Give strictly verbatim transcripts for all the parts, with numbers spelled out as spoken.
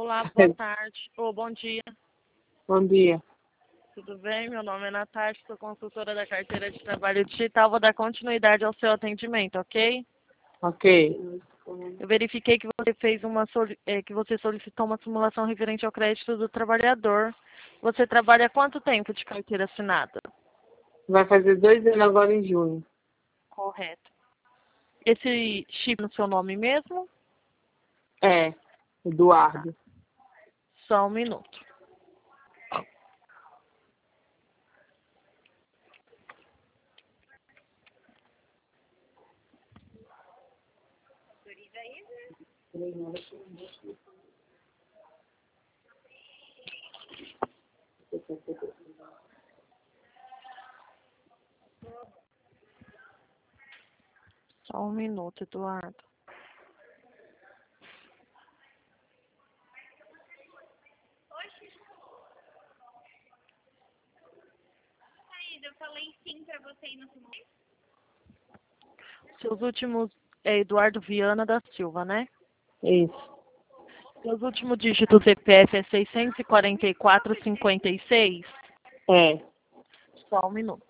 Olá, boa tarde. Ou bom dia. Bom dia. Tudo bem? Meu nome é Natália, sou consultora da carteira de trabalho digital. Vou dar continuidade ao seu atendimento, ok? Ok. Eu verifiquei que você fez uma soli- eh, que você solicitou uma simulação referente ao crédito do trabalhador. Você trabalha há quanto tempo de carteira assinada? Vai fazer dois anos agora em junho. Correto. Esse chip no seu nome mesmo? É, Eduardo. Só um minuto. Só um minuto, Eduardo. Eu falei sim pra você ir no final. Seus últimos é Eduardo Viana da Silva, né? Isso. Seus últimos dígitos do C P F é seiscentos e quarenta e quatro, cinquenta e seis? É. Só um minuto.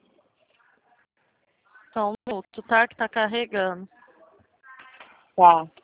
Só um minuto, tá? Que tá carregando. Tá.